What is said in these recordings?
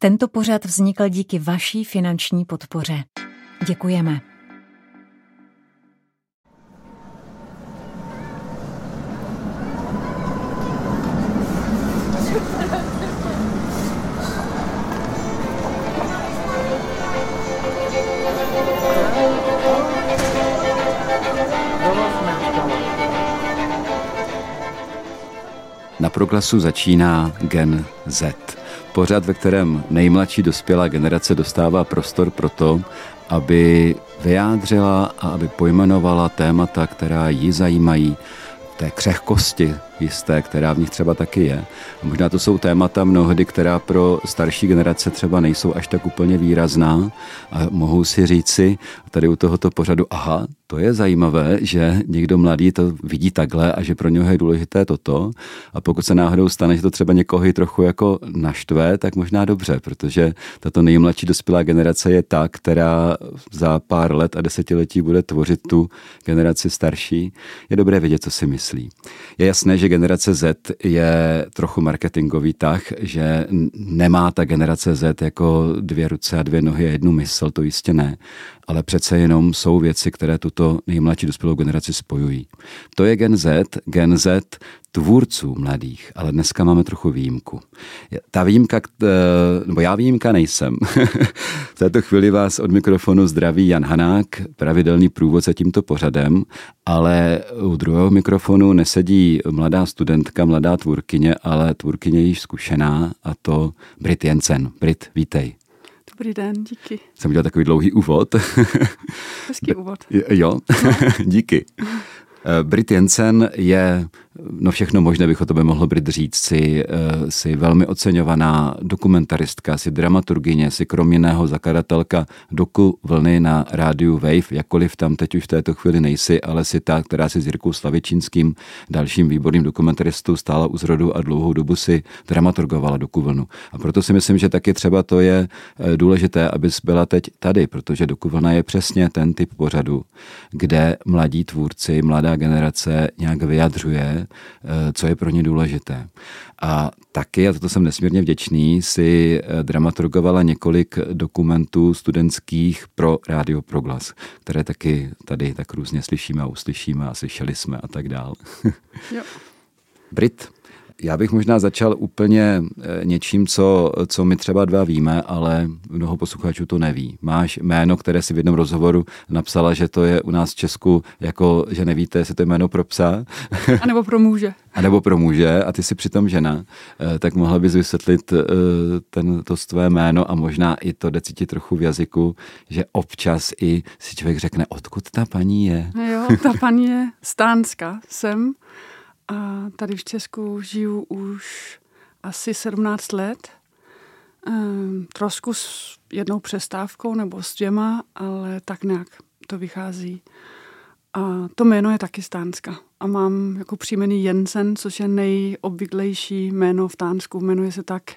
Tento pořad vznikl díky vaší finanční podpoře. Děkujeme. Na Proglasu začíná Gen Z. Pořad, ve kterém nejmladší dospělá generace dostává prostor pro to, aby vyjádřila a aby pojmenovala témata, která ji zajímají, té křehkosti jisté, která v nich třeba taky je. A možná to jsou témata mnohdy, která pro starší generace třeba nejsou až tak úplně výrazná a mohou si říci tady u tohoto pořadu, aha, to je zajímavé, že někdo mladý to vidí takhle a že pro něho je důležité toto. A pokud se náhodou stane, že to třeba někoho i trochu jako naštve, tak možná dobře, protože tato nejmladší dospělá generace je ta, která za pár let a desetiletí bude tvořit tu generaci starší. Je dobré vědět, co si myslí. Je jasné, že generace Z je trochu marketingový tah, že nemá ta generace Z jako 2 ruce a 2 nohy a 1 mysl, to jistě ne, ale přece jenom jsou věci, které tuto nejmladší dospělou generaci spojují. To je Gen Z tvůrců mladých, ale dneska máme trochu výjimku. Ta výjimka, nebo já výjimka nejsem. V této chvíli vás od mikrofonu zdraví Jan Hanák, pravidelný průvodce tímto pořadem, ale u druhého mikrofonu nesedí mladá studentka, mladá tvůrkyně, ale tvůrkyně již zkušená, a to Brit Jensen. Brit, vítej. Dobrý den, díky. Jsem udělal takový dlouhý úvod. Hezký úvod. Jo, díky. Brit Jensen je, no všechno možné bych o tobě mohl Brit říct, si velmi oceňovaná dokumentaristka, si dramaturgyně, si krom jiného zakladatelka Doku Vlny na rádiu Wave, jakkoliv tam teď už v této chvíli nejsi, ale si ta, která si s Jirkou Slavičínským, dalším výborným dokumentaristou, stála u zrodu a dlouhou dobu si dramaturgovala Doku Vlnu. A proto si myslím, že taky třeba to je důležité, abys byla teď tady, protože Doku Vlna je přesně ten typ pořadu, kde mladí tvůrci, mladá generace nějak vyjadřuje, co je pro ně důležité. A taky, a toto jsem nesmírně vděčný, si dramaturgovala několik dokumentů studentských pro Rádio Proglas, které taky tady tak různě slyšíme a uslyšíme a slyšeli jsme a tak dál. Jo. Brit, já bych možná začal úplně něčím, co my třeba 2 víme, ale mnoho posluchačů to neví. Máš jméno, které si v jednom rozhovoru napsala, že to je u nás v Česku, jako že nevíte, jestli to je jméno pro psa. A nebo pro muže. A nebo pro muže, a ty jsi přitom žena. Tak mohla bys vysvětlit to tvé jméno a možná i to jde cítit trochu v jazyku, že občas i si člověk řekne, odkud ta paní je. Jo, ta paní je z Dánska, jsem. A tady v Česku žiju už asi 17 let. Trošku s 1 přestávkou nebo s 2, ale tak nějak to vychází. A to jméno je taky z Dánska. A mám jako příjmení Jensen, což je nejobvyklejší jméno v Dánsku. Jmenuje se tak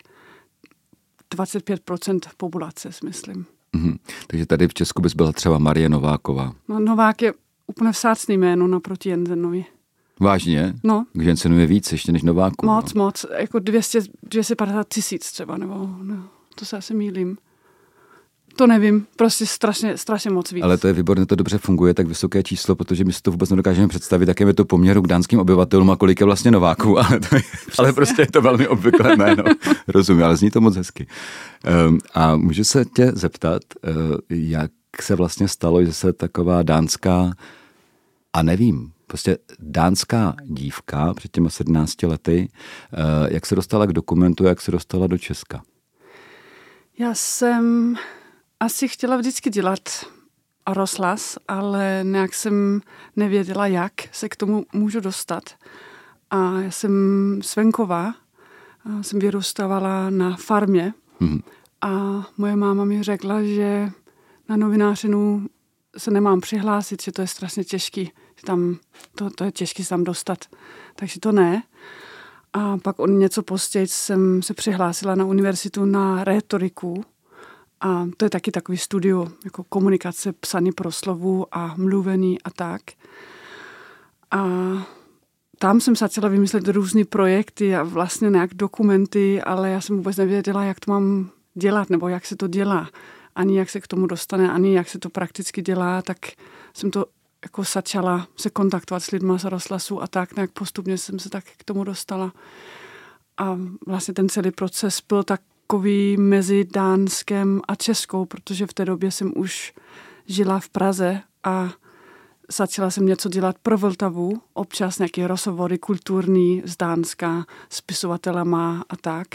25% populace, myslím. Takže tady v Česku bys byla třeba Marie Nováková. No, Novák je úplně vzácný jméno naproti Jensenovi. Vážně? No. K Jensenu je víc ještě než Nováku. Moc. Jako 250 tisíc třeba, nebo to se asi mýlím. To nevím, prostě strašně moc víc. Ale to je výborné, to dobře funguje, tak vysoké číslo, protože my si to vůbec nedokážeme představit, jaké je to poměru k dánským obyvatelům a kolik je vlastně Nováků, ale prostě je to velmi obvyklé jméno. Rozumím, ale zní to moc hezky. A můžu se tě zeptat, jak se vlastně stalo, že se taková dánská, a nevím, prostě dánská dívka před těma 17 lety, jak se dostala k dokumentu, jak se dostala do Česka? Já jsem asi chtěla vždycky dělat rozhlas, ale nějak jsem nevěděla, jak se k tomu můžu dostat. A já jsem z venkova, jsem vyrůstávala na farmě a moje máma mi řekla, že na novinářinu se nemám přihlásit, že to je strašně těžký, že tam to je těžký se tam dostat. Takže to ne. A pak něco později jsem se přihlásila na univerzitu na rétoriku. A to je taky takový studio, jako komunikace, psaní proslovu a mluvení a tak. A tam jsem začala vymyslet různé projekty a vlastně nějak dokumenty, ale já jsem vůbec nevěděla, jak to mám dělat, nebo jak se to dělá. Ani jak se k tomu dostane, ani jak se to prakticky dělá, tak jsem to jako začala se kontaktovat s lidma z rozhlasu a tak nějak postupně jsem se tak k tomu dostala. A vlastně ten celý proces byl takový mezi Dánskem a Českou, protože v té době jsem už žila v Praze a začala jsem něco dělat pro Vltavu, občas nějaké rozhovory kulturní z Dánska, spisovatelama a tak.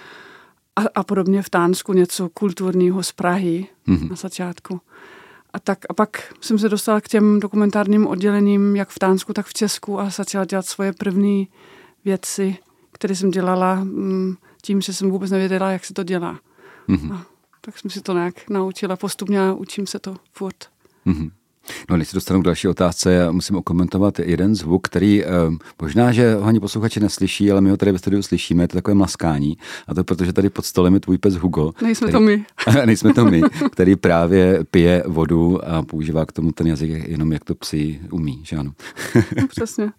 A podobně v Dánsku něco kulturního z Prahy na začátku. A pak jsem se dostala k těm dokumentárním oddělením, jak v Dánsku, tak v Česku a začala dělat svoje první věci, které jsem dělala tím, že jsem vůbec nevěděla, jak se to dělá. A tak jsem si to nějak naučila postupně a učím se to furt. No, než se dostanu k další otázce, já musím okomentovat jeden zvuk, který možná, že ho ani posluchači neslyší, ale my ho tady ve studiu slyšíme, je to takové mlaskání. A to protože tady pod stolem je tvůj pes Hugo. Nejsme to my. Nejsme to my, který právě pije vodu a používá k tomu ten jazyk jenom, jak to psi umí, že ano? No, přesně.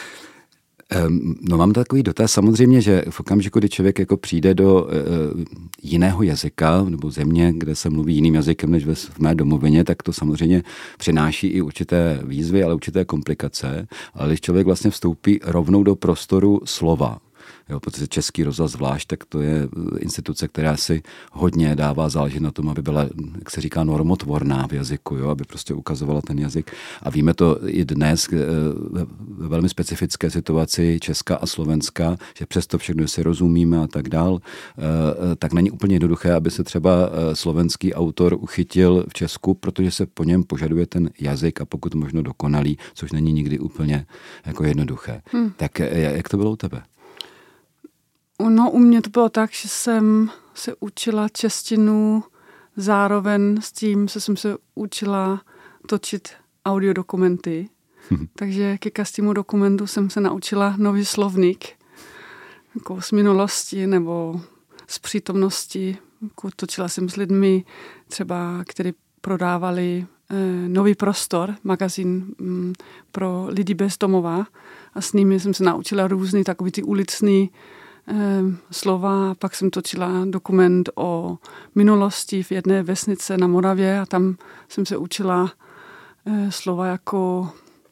No mám takový dotaz, samozřejmě, že v okamžiku, kdy člověk jako přijde do jiného jazyka nebo země, kde se mluví jiným jazykem než v mé domovině, tak to samozřejmě přináší i určité výzvy, ale určité komplikace. Ale když člověk vlastně vstoupí rovnou do prostoru slova, jo, protože Český rozhlas zvlášť, tak to je instituce, která si hodně dává záležet na tom, aby byla, jak se říká, normotvorná v jazyku, jo, aby prostě ukazovala ten jazyk. A víme to i dnes ve velmi specifické situaci Česka a Slovenska, že přesto všechno si rozumíme a tak dál, tak není úplně jednoduché, aby se třeba slovenský autor uchytil v Česku, protože se po něm požaduje ten jazyk a pokud možno dokonalý, což není nikdy úplně jako jednoduché. Tak jak to bylo u tebe? No, u mě to bylo tak, že jsem se učila češtinu zároveň s tím, že jsem se učila točit audiodokumenty. Takže ke každému dokumentu jsem se naučila nový slovník, jako z minulosti nebo z přítomnosti. Jako točila jsem s lidmi třeba, kteří prodávali Nový prostor, magazín pro lidi bez domova a s nimi jsem se naučila různý takový ty ulicný slova. Pak jsem točila dokument o minulosti v jedné vesnice na Moravě a tam jsem se učila slova jako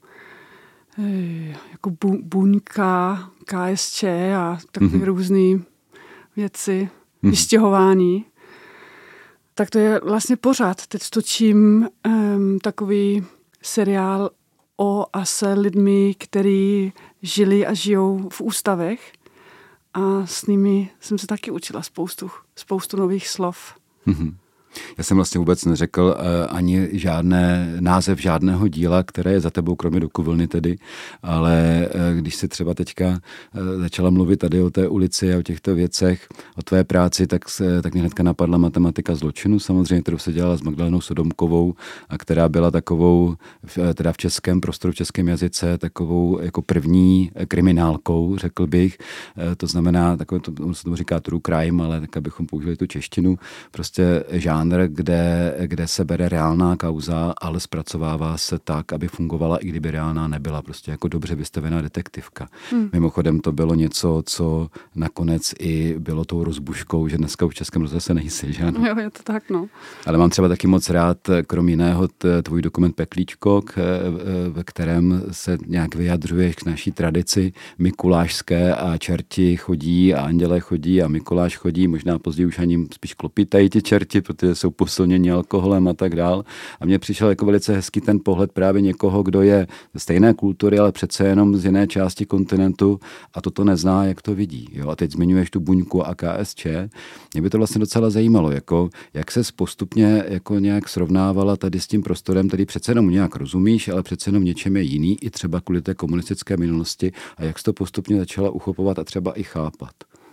buňka, KSČ a takové různé věci, vystěhování. Tak to je vlastně pořád. Teď točím takový seriál o a se lidmi, kteří žili a žijou v ústavech. A s nimi jsem se taky učila spoustu nových slov. Já jsem vlastně vůbec neřekl ani název žádného díla, které je za tebou, kromě Dokuvlny tedy, ale když se třeba teďka začala mluvit tady o té ulici a o těchto věcech, o tvé práci, tak mě hnedka napadla Matematika zločinu, samozřejmě, kterou se dělala s Magdalenou Sodomkovou a která byla takovou, teda v českém prostoru, v českém jazyce, takovou jako první kriminálkou, řekl bych. To znamená, takové, to se tomu říká true crime, ale tak, abychom použili tu češtinu, prostě žánr, kde se bere reálná kauza, ale zpracovává se tak, aby fungovala, i kdyby reálná nebyla. Prostě jako dobře vystavená detektivka. Mimochodem to bylo něco, co nakonec i bylo tou rozbuškou, že dneska v Českém rozhlase nejsi, že ano? Jo, je to tak, no. Ale mám třeba taky moc rád, krom jiného, tvůj dokument Peklíčko, ve kterém se nějak vyjadřuješ k naší tradici mikulášské a čerti chodí a andělé chodí a Mikuláš chodí, možná později už ani spíš klopitají ti čerti, protože jsou posilněni alkoholem a tak dál. A mně přišel jako velice hezký ten pohled právě někoho, kdo je ze stejné kultury, ale přece jenom z jiné části kontinentu a toto nezná, jak to vidí. Jo? A teď zmiňuješ tu buňku a KSČ. Mě by to vlastně docela zajímalo, jako, jak ses postupně jako nějak srovnávala tady s tím prostorem, který přece jenom nějak rozumíš, ale přece jenom něčem je jiný, i třeba kvůli té komunistické minulosti, a jak jsi to postupně začala uchopovat a třeba i chápat.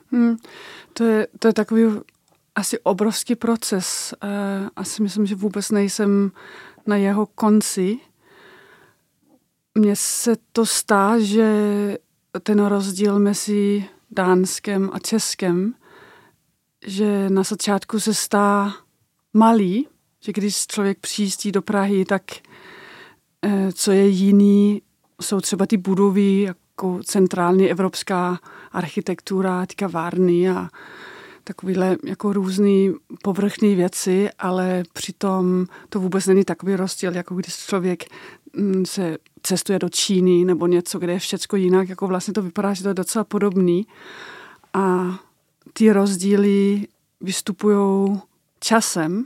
To je takový asi obrovský proces. Asi myslím, že vůbec nejsem na jeho konci. Mně se to stá, že ten rozdíl mezi Dánskem a Českem, že na začátku se stá malý, že když člověk přijíždí do Prahy, tak co je jiný, jsou třeba ty budovy, jako centrální evropská architektura, ty kavárny a takovýhle jako různý povrchní věci, ale přitom to vůbec není takový rozdíl, jako když člověk se cestuje do Číny nebo něco, kde je všecko jinak, jako vlastně to vypadá, že to je docela podobný. A ty rozdíly vystupují časem.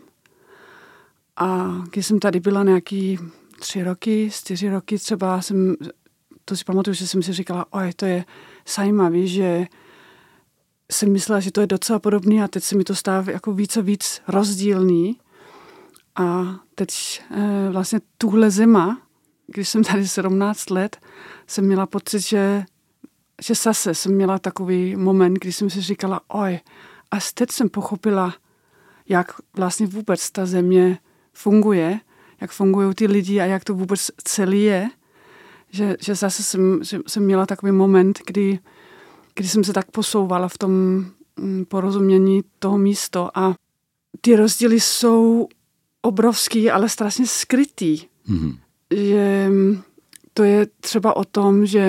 A když jsem tady byla nějaký 3 roky, 4 roky třeba, to si pamatuju, že jsem si říkala, oj, to je zajímavý, že jsem myslela, že to je docela podobný a teď se mi to stává jako víc a víc rozdílný. A teď vlastně tuhle zima, když jsem tady 17 let, jsem měla pocit, že zase jsem měla takový moment, kdy jsem si říkala, oj, a teď jsem pochopila, jak vlastně vůbec ta země funguje, jak fungují ty lidi a jak to vůbec celý je. Že zase jsem měla takový moment, kdy jsem se tak posouvala v tom porozumění toho místa a ty rozdíly jsou obrovský, ale strašně skrytý. Mm-hmm. Že to je třeba o tom, že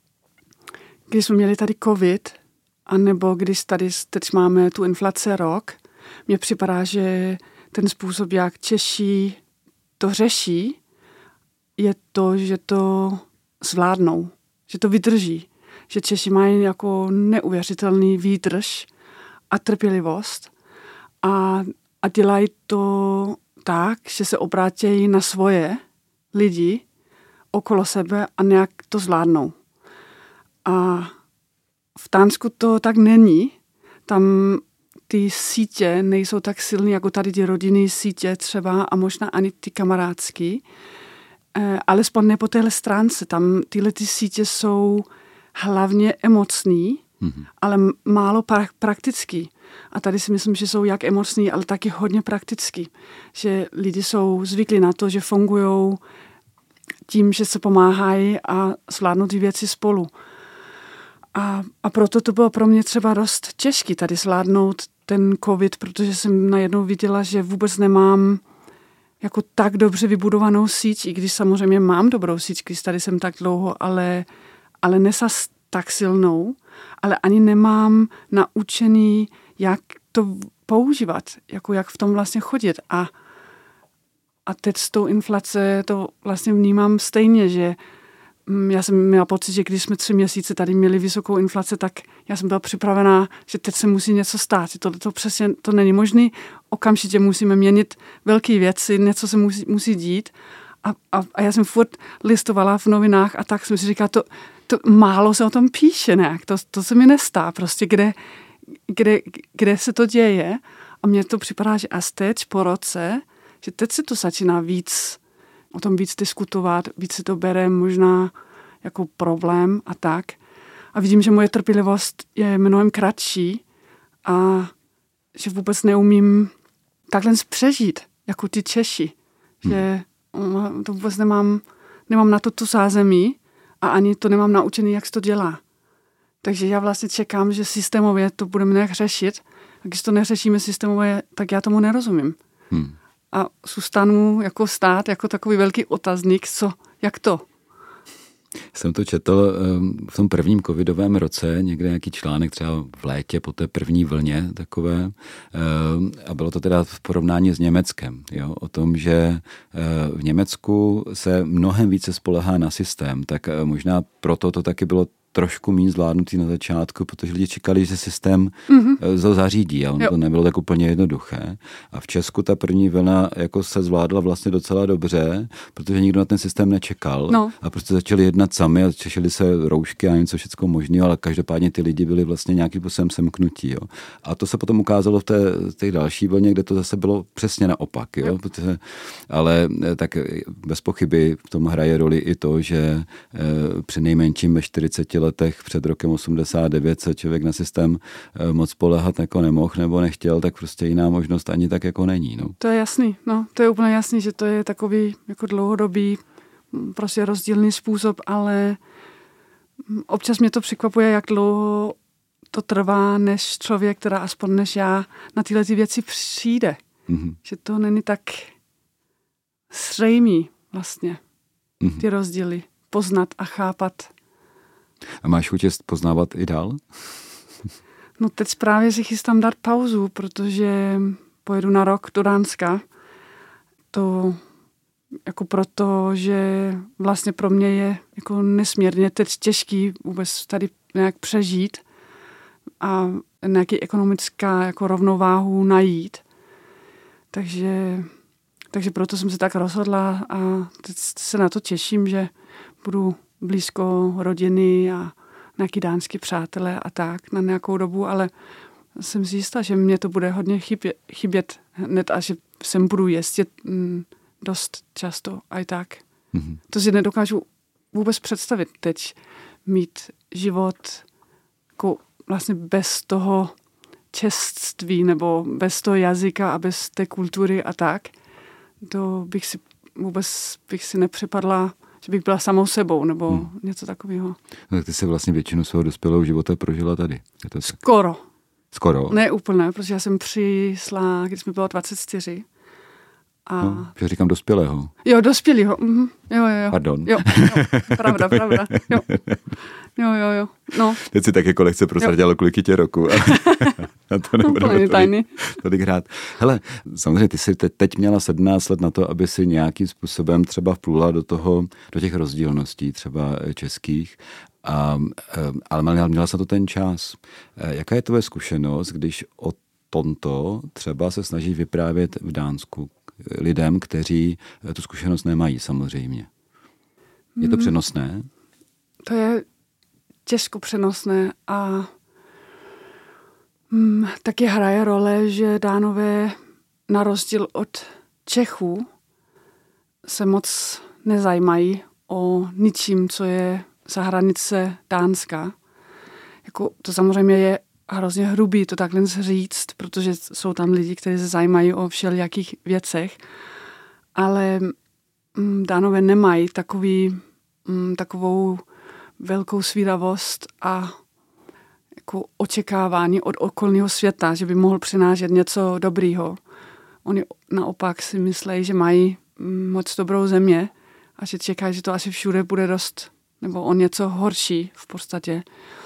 když jsme měli tady covid, anebo když tady teď máme tu inflaci rok, mně připadá, že ten způsob, jak Češi to řeší, je to, že to zvládnou, že to vydrží. Že Češi mají jako neuvěřitelný výdrž a trpělivost a dělají to tak, že se obrátějí na svoje lidi okolo sebe a nějak to zvládnou. A v Dánsku to tak není. Tam ty sítě nejsou tak silné, jako tady ty rodinné sítě třeba a možná ani ty kamarádský. Alespoň ne po téhle stránce. Tam tyhle ty sítě jsou hlavně emocný, ale málo praktický. A tady si myslím, že jsou jak emocný, ale taky hodně praktický. Že lidi jsou zvyklí na to, že fungují tím, že se pomáhají a zvládnou ty věci spolu. A proto to bylo pro mě třeba dost těžký tady zvládnout ten covid, protože jsem najednou viděla, že vůbec nemám jako tak dobře vybudovanou síť, i když samozřejmě mám dobrou síť, když tady jsem tak dlouho, ale nesas tak silnou, ale ani nemám naučený, jak to používat, jako jak v tom vlastně chodit. A teď s tou inflace to vlastně vnímám stejně, že já jsem měla pocit, že když jsme 3 měsíce tady měli vysokou inflaci, tak já jsem byla připravená, že teď se musí něco stát. To přesně to není možné. Okamžitě musíme měnit velké věci, něco se musí dít. A já jsem furt listovala v novinách a tak jsem si říkala, to málo se o tom píše nějak. To se mi nestá. Prostě kde se to děje. A mně to připadá, že až teď po roce, že teď se to začíná o tom víc diskutovat, víc se to bere možná jako problém a tak. A vidím, že moje trpělivost je mnohem kratší a že vůbec neumím takhle přežít, jako ty Češi. Že to vůbec nemám na to tu zázemí a ani to nemám naučený, jak se to dělá. Takže já vlastně čekám, že systémově to budeme nějak řešit. A když to neřešíme systémově, tak já tomu nerozumím. A zůstanu jako stát, jako takový velký otazník, jak to? Jsem to četl v tom prvním covidovém roce, někde nějaký článek třeba v létě po té první vlně takové a bylo to teda v porovnání s Německem, jo, o tom, že v Německu se mnohem více spolehá na systém, tak možná proto to taky bylo trošku méně zvládnutý na začátku, protože lidi čekali, že systém to zařídí a to nebylo tak úplně jednoduché. A v Česku ta první vlna jako se zvládla vlastně docela dobře, protože nikdo na ten systém nečekal a prostě začali jednat sami a češili se roušky a něco všechno možného, ale každopádně ty lidi byli vlastně nějakým způsobem semknutí. Jo. A to se potom ukázalo v té další vlně, kde to zase bylo přesně naopak. Jo. Ale tak bez pochyby v tom hraje roli i to, že při nejmenším ve 40 letech před rokem 89 se člověk na systém moc spoléhat jako nemohl nebo nechtěl, tak prostě jiná možnost ani tak jako není. No. To je jasný, to je úplně jasný, že to je takový jako dlouhodobý prostě rozdílný způsob, ale občas mě to překvapuje, jak dlouho to trvá, než člověk, teda aspoň než já, na tyhle ty věci přijde. Mm-hmm. Že to není tak zřejmý vlastně, ty rozdíly poznat a chápat. A máš chuť poznávat i dál? No teď právě si chystám dát pauzu, protože pojedu na rok do Dánska. To jako proto, že vlastně pro mě je jako nesmírně teď těžký vůbec tady nějak přežít a nějaký ekonomická jako rovnováhu najít. Takže proto jsem se tak rozhodla a teď se na to těším, že budu blízko rodiny a nějaký dánský přátelé a tak na nějakou dobu, ale jsem si jistá, že mě to bude hodně chybět hned a že sem budu jezdit dost často a i tak. Mm-hmm. To si nedokážu vůbec představit teď mít život jako vlastně bez toho čestství nebo bez toho jazyka a bez té kultury a tak. To bych si nepřipadla, že bych byla samou sebou nebo něco takového. No, tak ty jsi vlastně většinu svého dospělého života prožila tady. Je to Skoro? Ne úplně, protože já jsem přišla, když mi bylo 24. A... No, že říkám dospělého. Jo, dospělého. Jo. Pardon. Jo, pravda. Jo. No. Teď si tak jako lehce prozradila, kolik tě roku. A to nebudeme tolik hrát. Hele, samozřejmě ty jsi teď měla 17 let na to, aby si nějakým způsobem třeba vplula do těch rozdílností, třeba českých, ale měla se to ten čas. Jaká je tvoje zkušenost, když o tomto třeba se snaží vyprávět v Dánsku lidem, kteří tu zkušenost nemají samozřejmě? Je to přenosné? To je těžko přenosné a taky hraje role, že Dánové na rozdíl od Čechů se moc nezajímají o ničím, co je za hranice Dánska. Jako, to samozřejmě je hrozně hrubý to takhle říct, protože jsou tam lidi, kteří se zajímají o všelijakých věcech, ale Dánové nemají takovou velkou svídavost a jako očekávání od okolního světa, že by mohl přinášet něco dobrýho. Oni naopak si myslí, že mají moc dobrou země a že čekají, že to asi všude bude dost, nebo o něco horší v podstatě.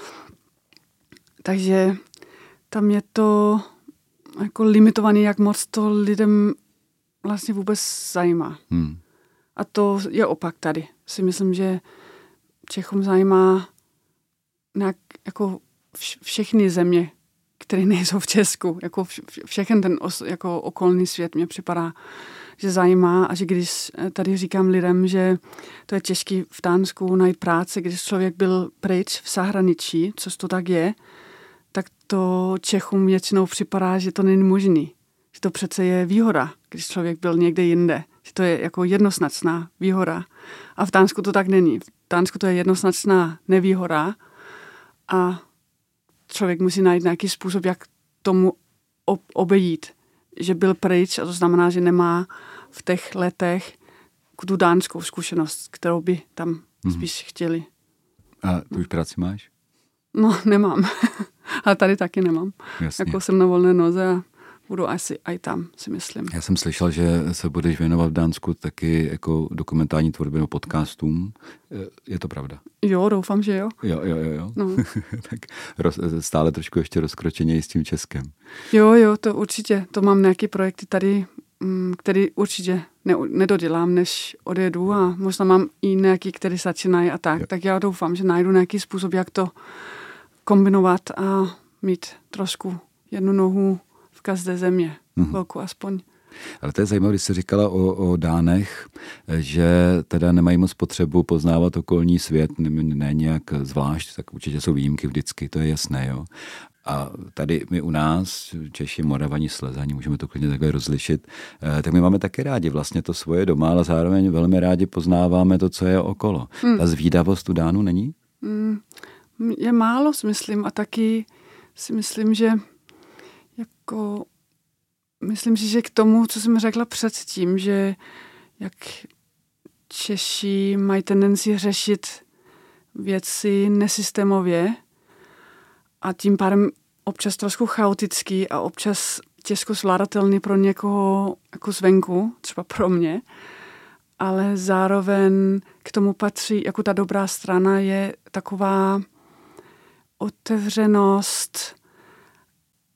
Takže tam je to jako limitovaný, jak moc to lidem vlastně vůbec zajímá. A to je opak tady. Si myslím, že Čechům zajímá nějak jako všechny země, které nejsou v Česku. Jako všechen ten jako okolní svět mě připadá, že zajímá a že když tady říkám lidem, že to je těžké v Dánsku najít práci, když člověk byl pryč v zahraničí, což to tak je, tak to Čechům většinou připadá, že to není možný. Že to přece je výhoda, když člověk byl někde jinde. Že to je jako jednoznačná výhoda. A v Dánsku to tak není. V Dánsku to je jednoznačná nevýhoda a člověk musí najít nějaký způsob, jak tomu obejít. Že byl pryč a to znamená, že nemá v těch letech tu dánskou zkušenost, kterou by tam spíš chtěli. A ty už práci máš? No, nemám. Ale tady taky nemám. Jasně. Jako jsem na volné noze a budu asi i tam, si myslím. Já jsem slyšel, že se budeš věnovat v Dánsku taky jako dokumentární tvorbě nebo podcastům. Je to pravda? Jo, doufám, že jo. Jo. No. Tak stále trošku ještě rozkročeněji s tím Českem. Jo, to určitě. To mám nějaké projekty tady, který určitě nedodělám, než odjedu a možná mám i nějaký, který začínají a tak. Jo. Tak já doufám, že najdu nějaký způsob, jak to kombinovat a mít trošku jednu nohu v každé země. Velkou aspoň. Ale to je zajímavé, když jsi říkala o Dánech, že teda nemají moc potřebu poznávat okolní svět, ne nějak zvlášť, tak určitě jsou výjimky vždycky, to je jasné, jo. A tady my u nás, Češi, Moravani, Slezani, můžeme to klidně takhle rozlišit, tak my máme taky rádi vlastně to svoje doma, ale zároveň velmi rádi poznáváme to, co je okolo. Ta zvídavost u Dánů není? Je málo, si myslím, a taky si myslím, že jako myslím si, že k tomu, co jsem řekla předtím, že jak Češi mají tendenci řešit věci nesystémově a tím pádem občas trošku chaotický a občas těžko zvládatelný pro někoho jako zvenku, třeba pro mě, ale zároveň k tomu patří, jako ta dobrá strana je taková otevřenost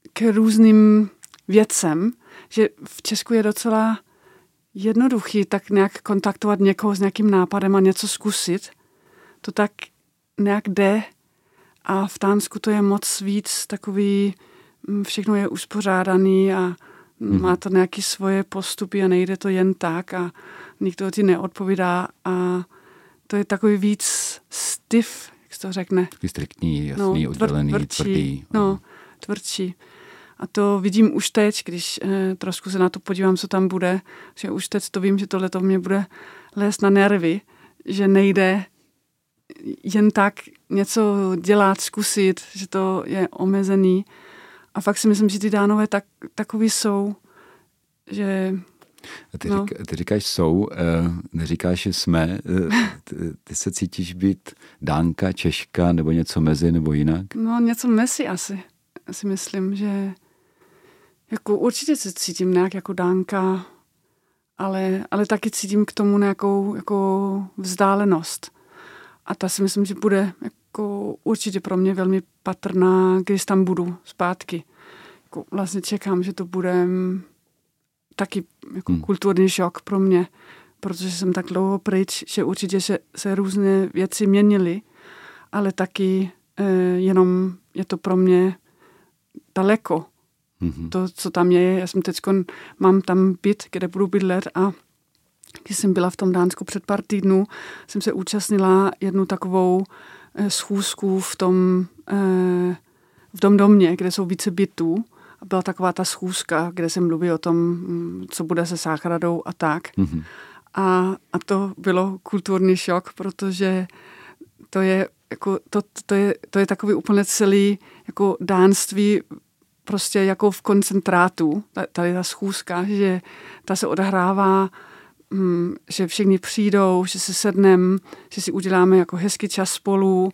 k různým věcem, že v Česku je docela jednoduchý tak nějak kontaktovat někoho s nějakým nápadem a něco zkusit. To tak nějak jde a v Dánsku to je moc víc takový, všechno je uspořádaný a má to nějaké svoje postupy a nejde to jen tak a nikdo ti neodpovídá a to je takový víc stiff, jak se to řekne. Takový striktní, jasný, oddělený, tvrdý. No, tvrdší. A to vidím už teď, když trošku se na to podívám, co tam bude, že už teď to vím, že tohle to mě bude lézt na nervy, že nejde jen tak něco dělat, zkusit, že to je omezený. A fakt si myslím, že ty Dánové takový jsou, že... Ty říkáš jsou, neříkáš, že jsme. Ty se cítíš být Dánka, Češka, nebo něco mezi, nebo jinak? No, něco mezi asi. Já si myslím, že jako určitě se cítím nějak jako Dánka, ale taky cítím k tomu nějakou jako vzdálenost. A ta si myslím, že bude jako určitě pro mě velmi patrná, když tam budu zpátky. Jako vlastně čekám, že to bude taky jako kulturní šok pro mě, protože jsem tak dlouho pryč, že určitě se různé věci měnily, ale taky jenom je to pro mě daleko. To, co tam je. Já jsem mám tam byt, kde budu bydlet a když jsem byla v tom Dánsku před pár týdnů, jsem se účastnila jednu takovou schůzku v tom domě, kde jsou více bytů. A byla taková ta schůzka, kde jsem mluvil o tom, co bude se Záhradou a tak. A to bylo kulturní šok, protože to je jako to je takový úplně celý jako dánství prostě jako v koncentrátu, tady ta schůzka, že ta se odehrává, že všichni přijdou, že se sedneme, že si uděláme jako hezký čas spolu,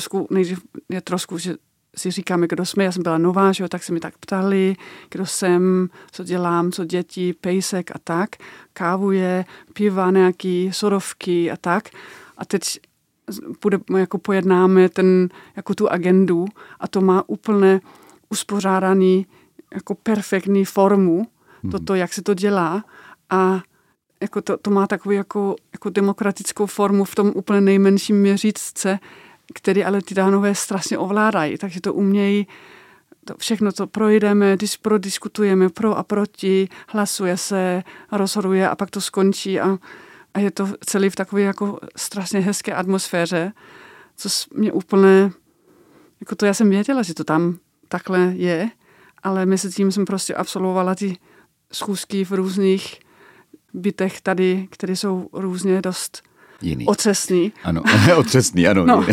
že si říkáme, kdo jsme, já jsem byla nová, že jo, tak se mi tak ptali, kdo jsem, co dělám, co děti, pejsek a tak, kávuje, piva nějaký, sodovky a tak. A teď jako pojednáme jako tu agendu a to má úplně uspořádaný jako perfektní formu, toto, jak se to dělá a jako to má takovou jako demokratickou formu v tom úplně nejmenším měřítce, který ale ty Dánové strašně ovládají, takže to umějí, všechno to projdeme, prodiskutujeme pro a proti, hlasuje se, rozhoduje a pak to skončí a je to celý v takové jako strašně hezké atmosféře, co mě úplně, jako to já jsem věděla, že to tam takhle je, ale mezi tím jsem prostě absolvovala ty schůzky v různých bytech tady, které jsou různě dost otřesný. Ano, otřesný, ano. No.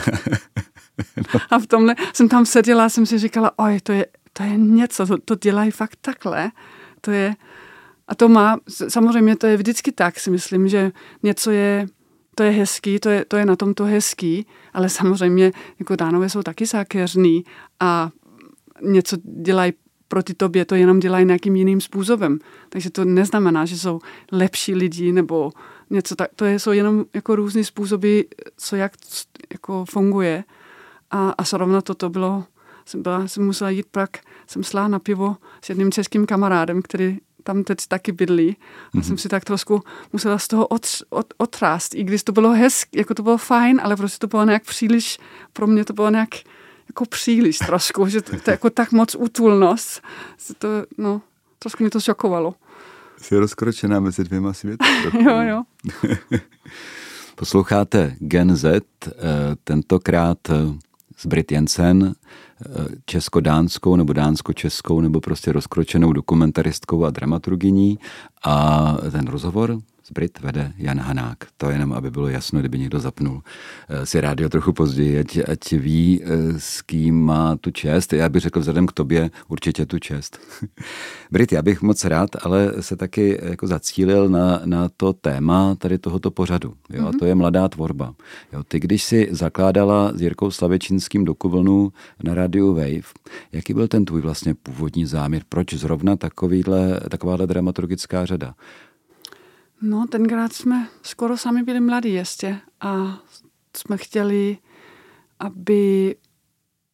A v tomhle jsem tam seděla a jsem si říkala, oj, to je něco, to dělají fakt takhle. A to má, samozřejmě to je vždycky tak, si myslím, že něco to je hezký, to je na tom to hezký, ale samozřejmě jako Dánové jsou taky zákeřní a něco dělají proti tobě, to jenom dělají nějakým jiným způsobem. Takže to neznamená, že jsou lepší lidi nebo něco tak. To jsou jenom jako různý způsoby, co jak jako funguje. A zrovna toto bylo, jsem musela jít pak, jsem šla na pivo s jedním českým kamarádem, který tam teď taky bydlí. A jsem si tak trošku musela z toho otrást. I když to bylo hezky, jako to bylo fajn, ale prostě to bylo nějak příliš, pro mě to bylo nějak jako příliš trošku, že to jako tak moc útulnost. Trošku mě to šokovalo. Jsi rozkročená mezi dvěma světy. Jo. Posloucháte Gen Z, tentokrát s Britt Jensen, česko-dánskou nebo dánsko-českou nebo prostě rozkročenou dokumentaristkou a dramaturgyní a ten rozhovor s Britt vede Jan Hanák. To jenom, aby bylo jasno, kdyby někdo zapnul si rádio trochu později, ať ví, s kým má tu čest. Já bych řekl vzhledem k tobě určitě tu čest. Britt, já bych moc rád, ale se taky jako zacílil na to téma tady tohoto pořadu. Jo? A to je mladá tvorba. Jo? Ty, když si zakládala s Jirkou Slavečínským Dokuvlnu na rádiu Wave, jaký byl ten tvůj vlastně původní záměr? Proč zrovna takováhle dramaturgická řada? No, tenkrát jsme skoro sami byli mladí ještě a jsme chtěli, aby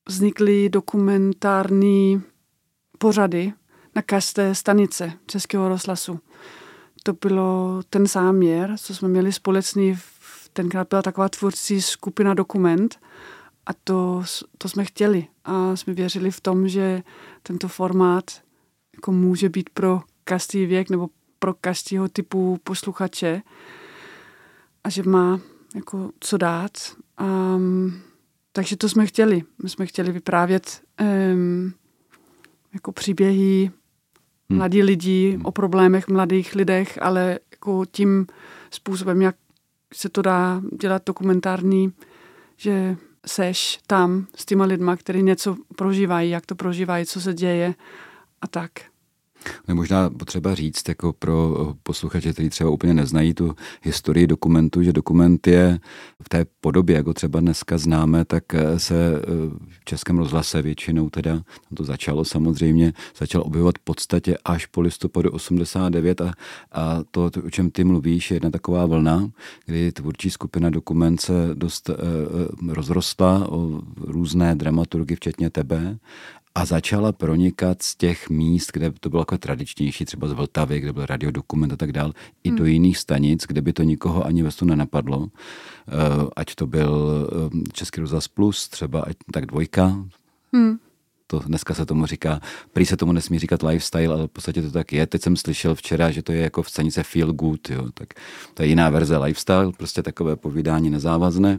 vznikly dokumentární pořady na každé stanice Českého rozhlasu. To bylo ten záměr, co jsme měli společný. Tenkrát byla taková tvůrčí skupina Dokument a to jsme chtěli. A jsme věřili v tom, že tento formát jako může být pro každý věk nebo pro každého typu posluchače a že má jako co dát. Takže to jsme chtěli. My jsme chtěli vyprávět jako příběhy mladí lidi o problémech mladých lidech, ale jako tím způsobem, jak se to dá dělat dokumentární, že seš tam s těma lidma, kteří něco prožívají, jak to prožívají, co se děje a tak. Je možná potřeba říct jako pro posluchače, kteří třeba úplně neznají tu historii dokumentu, že dokument je v té podobě, jako třeba dneska známe, tak se v Českém rozhlase většinou teda, tam to začalo samozřejmě, začal objevovat v podstatě až po listopadu 89 a to, o čem ty mluvíš, je jedna taková vlna, kdy tvůrčí skupina Dokument se dost rozrostla o různé dramaturgy, včetně tebe, a začala pronikat z těch míst, kde to bylo jako tradičnější, třeba z Vltavy, kde byl radiodokument a tak dál, i do jiných stanic, kde by to nikoho ani vestu nenapadlo. Ať to byl Český rozhlas Plus, třeba ať tak 2. To dneska se tomu říká, prý se tomu nesmí říkat lifestyle, ale v podstatě to tak je. Teď jsem slyšel včera, že to je jako v stanice Feel Good, jo. Tak to je jiná verze lifestyle, prostě takové povídání nezávazné.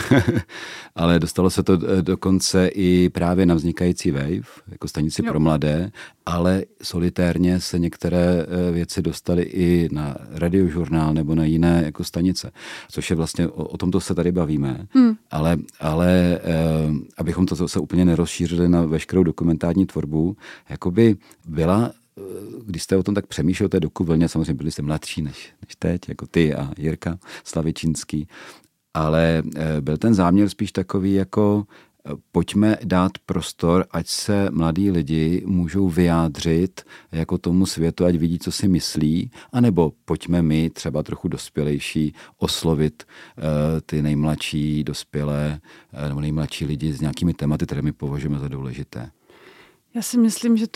Ale dostalo se to dokonce i právě na vznikající Wave, jako stanici pro mladé, ale solitérně se některé věci dostaly i na radiožurnál nebo na jiné jako stanice, což je vlastně, o tomto se tady bavíme, ale abychom to se úplně nerozšířili na veškerou dokumentární tvorbu, jakoby byla, když jste o tom tak přemýšlel, o té dokuvlně, samozřejmě byli jste mladší než teď, jako ty a Jirka Slavičínský, ale byl ten záměr spíš takový jako pojďme dát prostor, ať se mladí lidi můžou vyjádřit jako tomu světu, ať vidí, co si myslí, anebo pojďme my, třeba trochu dospělejší, oslovit ty nejmladší dospělé nebo nejmladší lidi s nějakými tématy, které my považujeme za důležité. Já si myslím, že to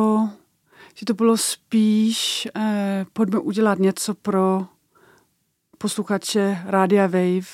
bylo spíš pojďme udělat něco pro posluchače Rádia Wave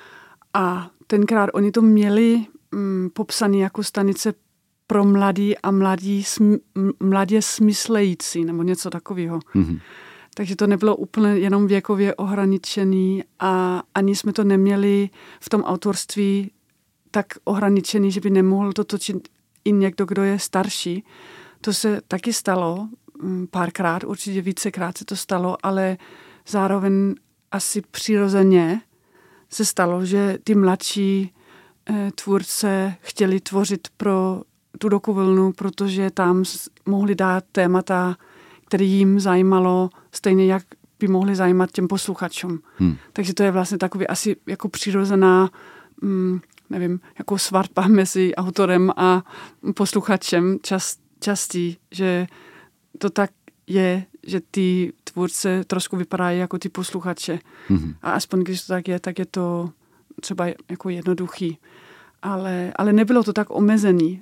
a tenkrát oni to měli popsaný jako stanice pro mladí a mladě smyslející, nebo něco takového. Takže to nebylo úplně jenom věkově ohraničený a ani jsme to neměli v tom autorství tak ohraničený, že by nemohl to točit i někdo, kdo je starší. To se taky stalo párkrát, určitě vícekrát se to stalo, ale zároveň asi přirozeně se stalo, že ty mladší tvůrce chtěli tvořit pro tu dokuvlnu, protože tam mohli dát témata, které jim zajímalo, stejně jak by mohli zajímat těm posluchačům. Takže to je vlastně takový asi jako přirozená, nevím, jako svatba mezi autorem a posluchačem častý, že to tak je, že ty tvůrce trošku vypadají jako ty posluchače. A aspoň když to tak je to třeba jako jednoduchý. Ale nebylo to tak omezený.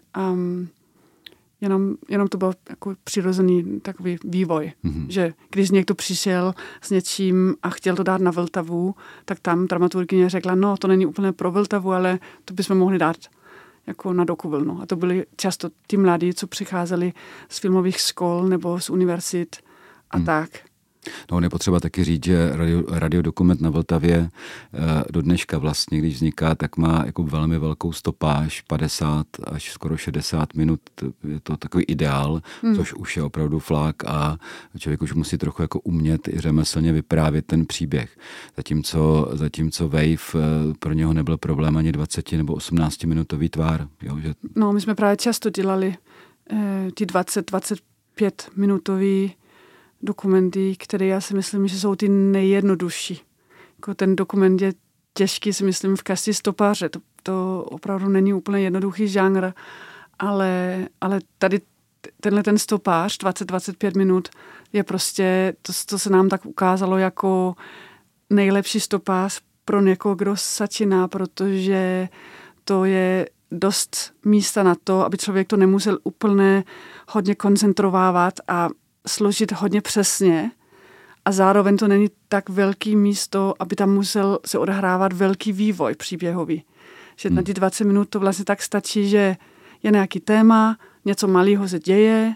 Jenom to byl jako přirozený takový vývoj. Že když někdo přišel s něčím a chtěl to dát na Vltavu, tak tam dramaturgyně řekla, no to není úplně pro Vltavu, ale to bychom mohli dát jako na dokuvlnu. A to byli často ty mladí, co přicházeli z filmových škol nebo z univerzit a tak. No, je potřeba taky říct, že radiodokument na Vltavě do dneška vlastně, když vzniká, tak má jako velmi velkou stopáž, 50 až skoro 60 minut, je to takový ideál, což už je opravdu flák a člověk už musí trochu jako umět i řemeslně vyprávět ten příběh. Zatímco Wave pro něho nebyl problém ani 20 nebo 18 minutový tvár. Jo, že... No, my jsme právě často dělali ty 20-25 minutový dokumenty, které já si myslím, že jsou ty nejjednodušší. Jako ten dokument je těžký, si myslím, v každé stopáře. To opravdu není úplně jednoduchý žánr, ale tady tenhle ten stopář, 20-25 minut, je prostě, to se nám tak ukázalo jako nejlepší stopář pro někoho, kdo začíná, protože to je dost místa na to, aby člověk to nemusel úplně hodně koncentrovávat a složit hodně přesně. A zároveň to není tak velký místo, aby tam musel se odehrávat velký vývoj příběhový. Že na ty 20 minut to vlastně tak stačí, že je nějaký téma, něco malého se děje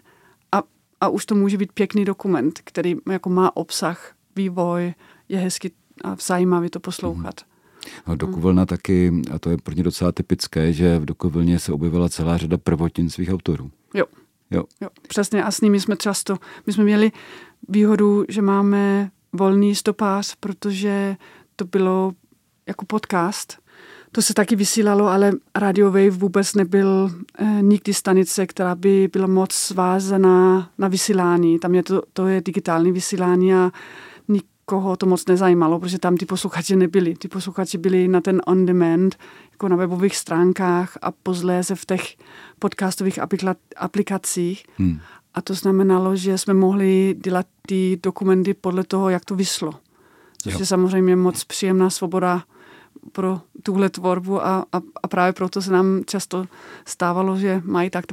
a už to může být pěkný dokument, který jako má obsah, vývoj, je hezky a zajímavý to poslouchat. No, Dokuvlna taky, a to je pro ně docela typické, že v Dokuvlně se objevila celá řada prvotin svých autorů. Jo, přesně a s nimi my jsme měli výhodu, že máme volný stopář, protože to bylo jako podcast. To se taky vysílalo, ale Radio Wave vůbec nebyl nikdy stanice, která by byla moc svázaná na vysílání. Tam je to je digitální vysílání a nikoho to moc nezajímalo, protože tam ty posluchači nebyli. Ty posluchači byli na ten on demand, jako na webových stránkách a posléze v těch podcastových aplikacích. A to znamenalo, že jsme mohli dělat ty dokumenty podle toho, jak to vyslo. Což je samozřejmě moc příjemná svoboda pro tuhle tvorbu a právě proto se nám často stávalo, že mají tak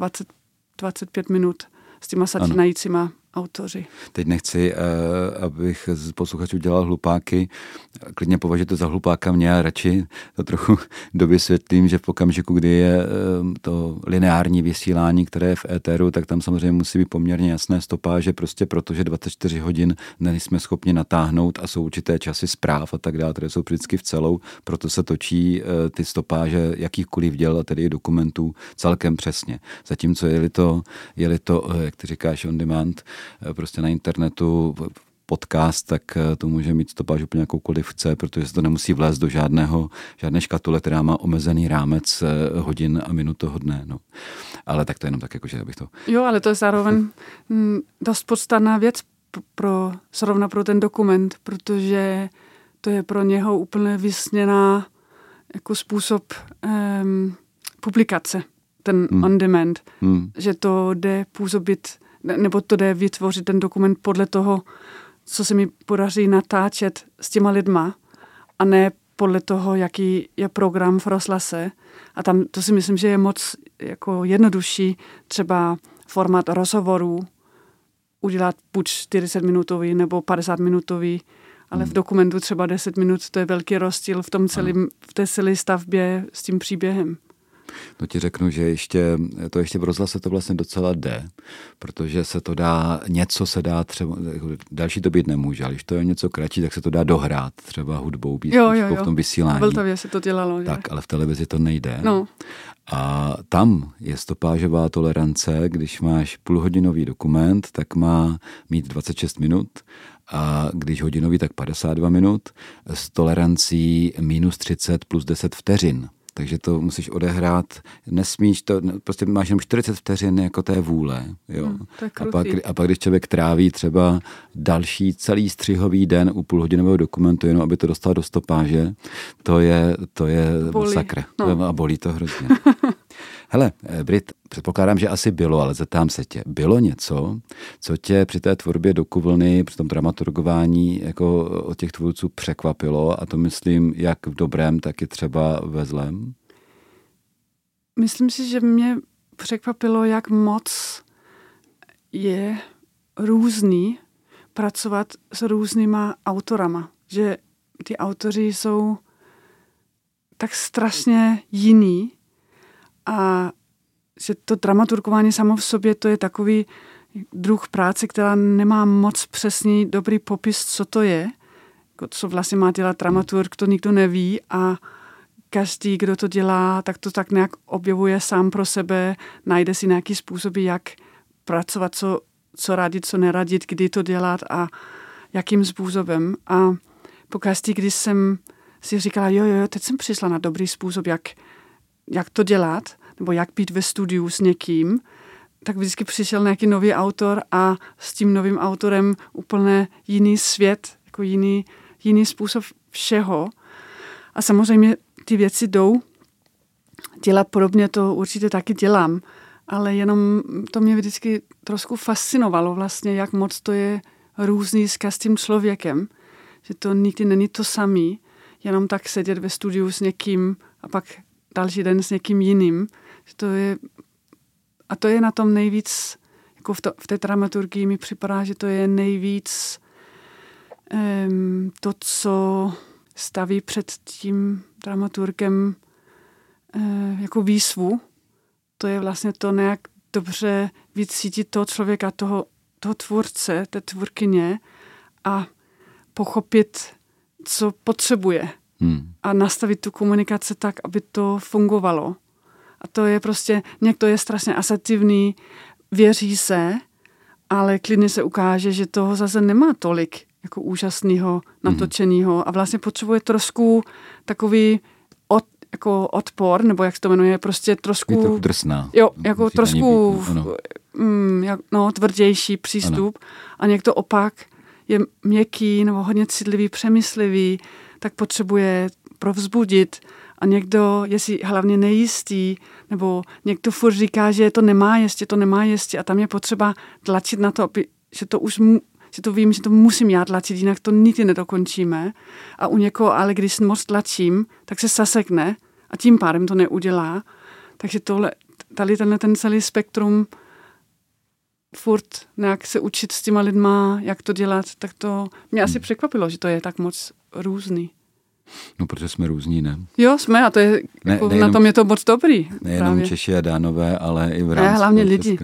20-25 minut s těma začínajícíma autoři. Teď nechci, abych z posluchačů dělal hlupáky. Klidně považujte za hlupáka mě a radši to trochu dovysvětlím, že v okamžiku, kdy je to lineární vysílání, které je v éteru, tak tam samozřejmě musí být poměrně jasné stopáže, prostě protože 24 hodin nejsme schopni natáhnout a jsou určité časy zpráv a tak dále, které jsou vždycky v celou, proto se točí ty stopáže jakýchkoliv děl a tedy dokumentů celkem přesně. Zatímco je-li to, jak ty říkáš, on demand, prostě na internetu podcast, tak to může mít stopáž úplně jakoukoliv chce, protože se to nemusí vlézt do žádné škatule, která má omezený rámec hodin a minut toho dne. No. Ale tak to jenom tak, jakože abych to... Jo, ale to je zároveň dost podstatná věc zrovna pro ten dokument, protože to je pro něho úplně vysněná jako způsob publikace, ten on demand, že to jde působit nebo to jde vytvořit ten dokument podle toho, co se mi podaří natáčet s těma lidma a ne podle toho, jaký je program v rozhlase. A tam to si myslím, že je moc jako jednodušší třeba formát rozhovorů udělat buď 40-minutový nebo 50-minutový, ale v dokumentu třeba 10 minut, to je velký rozdíl v té celé stavbě s tím příběhem. No ti řeknu, že ještě v rozhlase to vlastně docela jde, protože něco se dá třeba, další to být nemůže, ale když to je něco kratší, tak se to dá dohrát třeba hudbou, písničkou v tom vysílání. V Vltavě se to dělalo. Tak, ale v televizi to nejde. No. A tam je stopážová tolerance, když máš půlhodinový dokument, tak má mít 26 minut a když hodinový, tak 52 minut s tolerancí -30 plus 10 vteřin. Takže to musíš odehrát, nesmíš to, prostě máš jenom 40 vteřin jako té vůle. Jo. A pak, když člověk tráví třeba další celý střihový den u půlhodinového dokumentu, jenom aby to dostal do stopáže, to je masakr. No. A bolí to hrozně. Hele, Brit, předpokládám, že asi bylo, ale zeptám se tě. Bylo něco, co tě při té tvorbě Dokuvlny, při tom dramaturgování jako od těch tvůrců překvapilo? A to myslím jak v dobrém, tak i třeba ve zlém? Myslím si, že mě překvapilo, jak moc je různý pracovat s různýma autorama. Že ty autoři jsou tak strašně jiný, a že to dramaturgování samo v sobě, to je takový druh práce, která nemá moc přesný dobrý popis, co to je. Co vlastně má dělat dramaturg, to nikdo neví a každý, kdo to dělá, tak to tak nějak objevuje sám pro sebe, najde si nějaký způsoby, jak pracovat, co radit, co neradit, kdy to dělat a jakým způsobem. A pokaždý, když jsem si říkala, jo, teď jsem přišla na dobrý způsob, jak to dělat, nebo jak být ve studiu s někým, tak vždycky přišel nějaký nový autor a s tím novým autorem úplně jiný svět, jako jiný způsob všeho. A samozřejmě ty věci jdou dělat podobně, to určitě taky dělám, ale jenom to mě vždycky trošku fascinovalo vlastně, jak moc to je různý s každým člověkem, že to nikdy není to samý, jenom tak sedět ve studiu s někým a pak další den s někým jiným. A to je na tom nejvíc, jako v té dramaturgii mi připadá, že to je nejvíc to, co staví před tím dramaturgem jako výzvu. To je vlastně to nějak dobře vycítit toho člověka, toho tvůrce, té tvůrkyně a pochopit, co potřebuje. A nastavit tu komunikaci tak, aby to fungovalo. A to je prostě, někdo je strašně asertivní, věří se, ale klidně se ukáže, že toho zase nemá tolik jako úžasného, natočeného a vlastně potřebuje trošku takový jako odpor, nebo jak se to jmenuje, prostě trošku... Je to drsná. Jo, jako trošku tvrdější přístup a někdo opak je měkký nebo hodně citlivý, přemýšlivý, tak potřebuje provzbudit a někdo je si hlavně nejistý, nebo někdo furt říká, že to nemá jistě a tam je potřeba tlačit na to, že to vím, že to musím já tlačit, jinak to nikdy nedokončíme. A u někoho, ale když moc tlačím, tak se zasekne a tím pádem to neudělá. Takže ten celý spektrum furt nějak se učit s těma lidma, jak to dělat, tak to mě asi překvapilo, že to je tak moc různý. No, protože jsme různí, ne? Jo, jsme a to je, na tom je to moc dobrý. Nejenom Češi a Dánové, ale i v rámci hlavně lidi.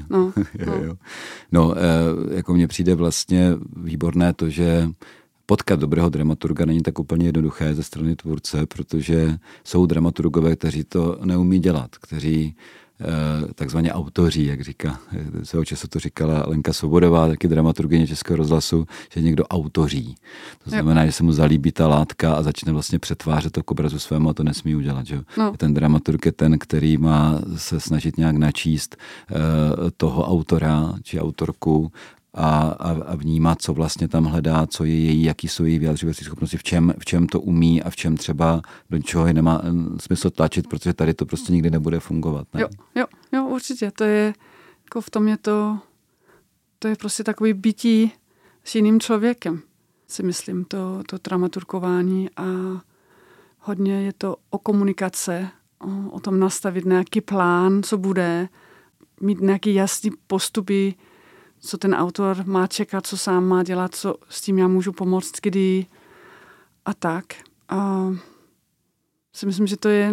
No, jako mně přijde vlastně výborné to, že potkat dobrého dramaturga není tak úplně jednoduché ze strany tvůrce, protože jsou dramaturgové, kteří to neumí dělat, kteří takzvaně autoří, jak říká. Svého času to říkala Lenka Svobodová, taky dramaturgyně Českého rozhlasu, že někdo autoří. To znamená, že se mu zalíbí ta látka a začne vlastně přetvářet to k obrazu svému a to nesmí udělat. Že? No. Ten dramaturg je ten, který má se snažit nějak načíst toho autora či autorku a vnímat, co vlastně tam hledá, co je její, jaký jsou její vyjadřovací schopnosti, v čem to umí a v čem třeba do čeho nemá smysl tlačit, protože tady to prostě nikdy nebude fungovat. Ne? Jo, určitě. To je, jako v tom je to je prostě takový bytí s jiným člověkem, si myslím, to dramaturgování a hodně je to o komunikace, o tom nastavit nějaký plán, co bude, mít nějaký jasný postupy, co ten autor má čekat, co sám má dělat, co s tím já můžu pomoct, kdy a tak. A si myslím, že to je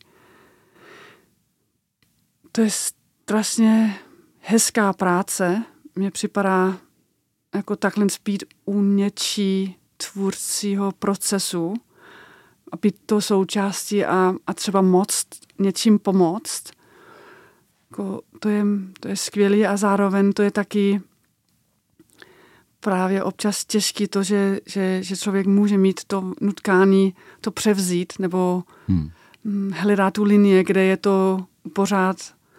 to je strašně hezká práce. Mně připadá jako takhle být u něčí tvůrčího procesu a být to součástí a třeba moct něčím pomoct. Jako to je skvělé a zároveň to je taky právě občas těžký to, že člověk může mít to nutkání to převzít nebo hledá tu linie, kde je to pořád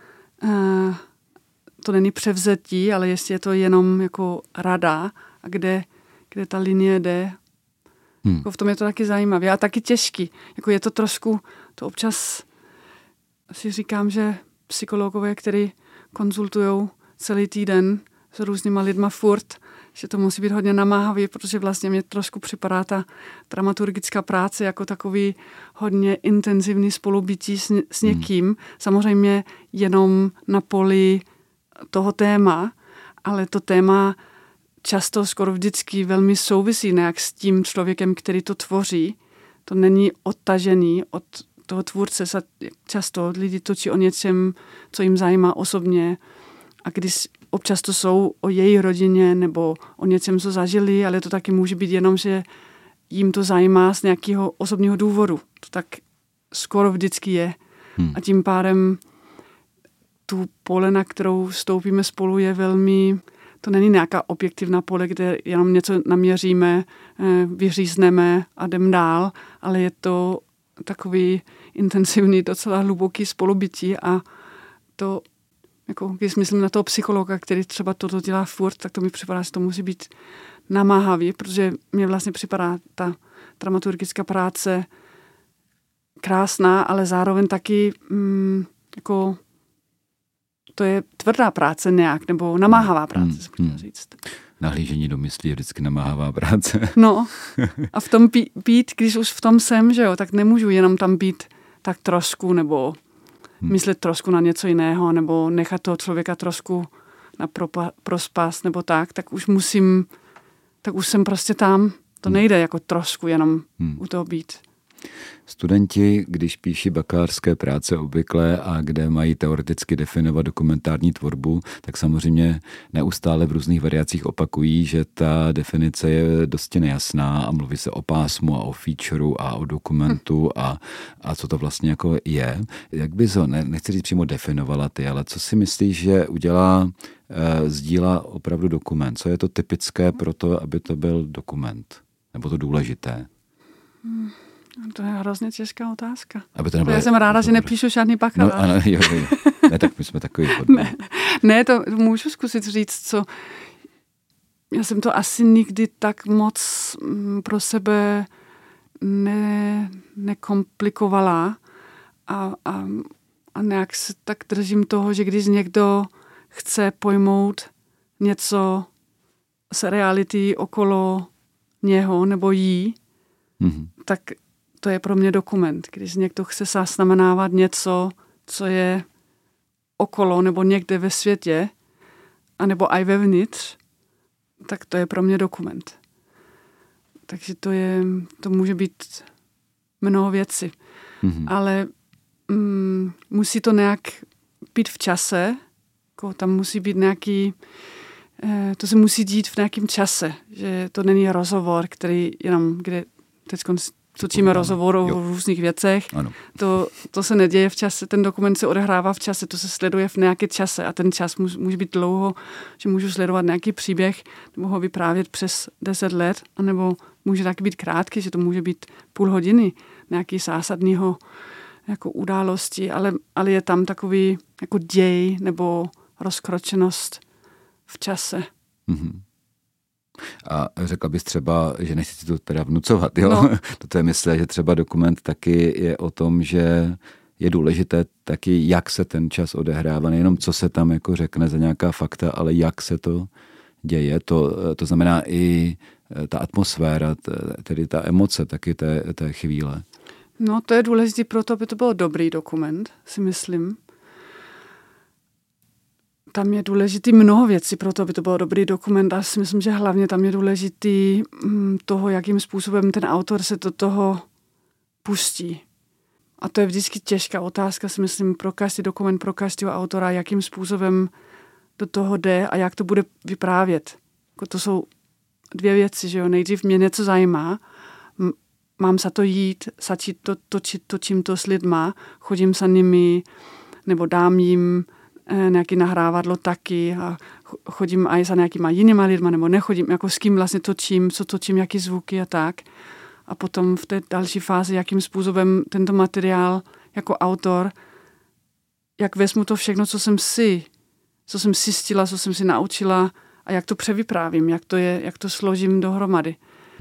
to není převzetí, ale jestli je to jenom jako rada a kde ta linie jde. Jako v tom je to taky zajímavé a taky těžký. Jako je to trošku, to občas si říkám, že psychologové, kteří konzultujou celý týden s různýma lidma furt, že to musí být hodně namáhavý, protože vlastně mě trošku připadá ta dramaturgická práce jako takový hodně intenzivní spolubytí s někým. Samozřejmě jenom na poli toho téma, ale to téma často skoro vždycky velmi souvisí nějak s tím člověkem, který to tvoří. To není odtažený od toho tvůrce. Často lidi točí o něčem, co jim zajímá osobně a když občas to jsou o její rodině nebo o něčem, co zažili, ale to taky může být jenom, že jim to zajímá z nějakého osobního důvodu. To tak skoro vždycky je. A tím pádem tu pole, na kterou stoupíme spolu, je velmi... To není nějaká objektivná pole, kde jenom něco naměříme, vyřízneme a jdem dál, ale je to takový intenzivní, docela hluboký spolubytí a to, jako když myslím na toho psychologa, který třeba toto dělá furt, tak to mi připadá, že to musí být namáhavý, protože mě vlastně připadá ta dramaturgická práce krásná, ale zároveň taky jako to je tvrdá práce nějak, nebo namáhavá práce, se chtěla říct. Nahlížení do myslí je vždycky namáhavá práce. No a v tom být, když už v tom jsem, že jo, tak nemůžu jenom tam být tak trošku, nebo myslet trošku na něco jiného, nebo nechat toho člověka trošku na prospas, nebo tak už jsem prostě tam. To nejde jako trošku jenom u toho být. Studenti, když píší bakalářské práce obvykle a kde mají teoreticky definovat dokumentární tvorbu, tak samozřejmě neustále v různých variacích opakují, že ta definice je dosti nejasná a mluví se o pásmu a o featureu a o dokumentu a co to vlastně jako je. Jak bys ho, nechci říct přímo definovala ty, ale co si myslíš, že sdílá opravdu dokument? Co je to typické pro to, aby to byl dokument? Nebo to důležité? To je hrozně těžká otázka. Já jsem ráda, že nepíšu žádný bakalář. No, ano, jo. Ne, tak my jsme takový hodný. Ne, to můžu zkusit říct, co... Já jsem to asi nikdy tak moc pro sebe nekomplikovala a nějak se tak držím toho, že když někdo chce pojmout něco z reality okolo něho nebo jí, tak to je pro mě dokument. Když někdo chce zaznamenávat něco, co je okolo nebo někde ve světě, anebo aj vevnitř, tak to je pro mě dokument. Takže to může být mnoho věcí. Ale musí to nějak být v čase, jako tam musí být nějaký, to se musí dít v nějakém čase, že to není rozhovor, který jenom, kde teď točíme rozhovor o různých věcech. To se neděje v čase, ten dokument se odehrává v čase, to se sleduje v nějaké čase a ten čas může být dlouho, že můžu sledovat nějaký příběh nebo ho vyprávět přes 10 let, anebo může taky být krátký, že to může být půl hodiny nějaký zásadního jako události, ale je tam takový jako děj nebo rozkročenost v čase. A řekla bys třeba, že nechci si to teda vnucovat, jo? No. To je myslet, že třeba dokument taky je o tom, že je důležité taky, jak se ten čas odehrává, nejenom co se tam jako řekne za nějaká fakta, ale jak se to děje. To znamená i ta atmosféra, tedy ta emoce taky té chvíle. No, to je důležité proto, aby to byl dobrý dokument, si myslím. Tam je důležitý mnoho věcí pro to, aby to byl dobrý dokument a si myslím, že hlavně tam je důležitý toho, jakým způsobem ten autor se do toho pustí. A to je vždycky těžká otázka, si myslím, pro každý dokument, pro každého autora, jakým způsobem do toho jde a jak to bude vyprávět. To jsou dvě věci, že jo. Nejdřív mě něco zajímá, mám za to jít, začít točím to s lidma, chodím za nimi, nebo dám jim nějaký nahrávadlo taky a chodím aj za nějakýma jinýma lidma, nebo nechodím, jako s kým vlastně točím, co točím, jaký zvuky a tak. A potom v té další fázi, jakým způsobem tento materiál jako autor, jak vezmu to všechno, co jsem zjistila, co jsem si naučila a jak to převyprávím, jak to složím dohromady.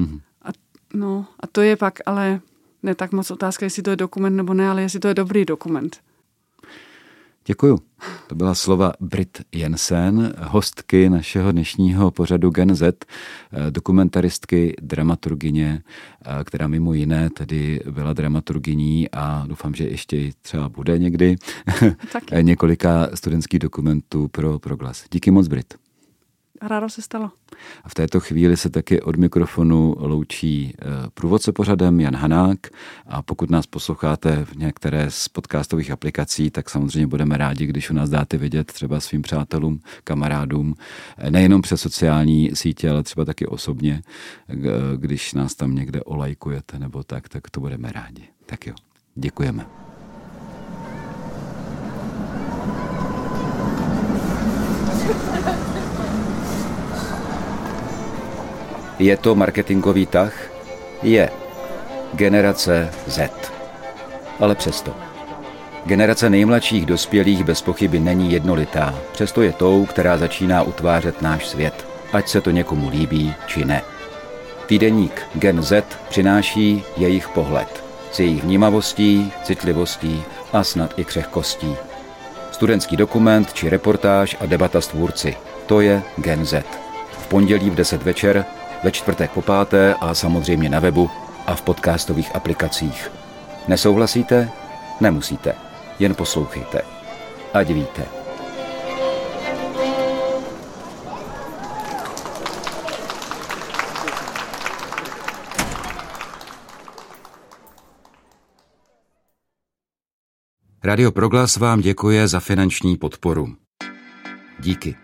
A to je pak ale ne tak moc otázka, jestli to je dokument nebo ne, ale jestli to je dobrý dokument. Děkuju. To byla slova Britt Jensen, hostky našeho dnešního pořadu Gen Z, dokumentaristky, dramaturgyně, která mimo jiné tedy byla dramaturgyní a doufám, že ještě třeba bude někdy několika studentských dokumentů pro Proglas. Díky moc, Britt. Rádo se stalo. A v této chvíli se taky od mikrofonu loučí průvodce pořadem Jan Hanák a pokud nás posloucháte v některé z podcastových aplikací, tak samozřejmě budeme rádi, když u nás dáte vědět třeba svým přátelům, kamarádům, nejenom přes sociální sítě, ale třeba taky osobně, když nás tam někde olajkujete nebo tak to budeme rádi. Tak jo, děkujeme. Je to marketingový tah? Je. Generace Z. Ale přesto. Generace nejmladších dospělých bez pochyby není jednolitá, přesto je tou, která začíná utvářet náš svět, ať se to někomu líbí, či ne. Týdeník Gen Z přináší jejich pohled, s jejich vnímavostí, citlivostí a snad i křehkostí. Studentský dokument či reportáž a debata s tvůrci, to je Gen Z. V pondělí v 10 večer, ve čtvrtek po 5. a samozřejmě na webu a v podcastových aplikacích. Nesouhlasíte? Nemusíte, jen poslouchejte. Ať víte. Radio Proglas vám děkuje za finanční podporu. Díky.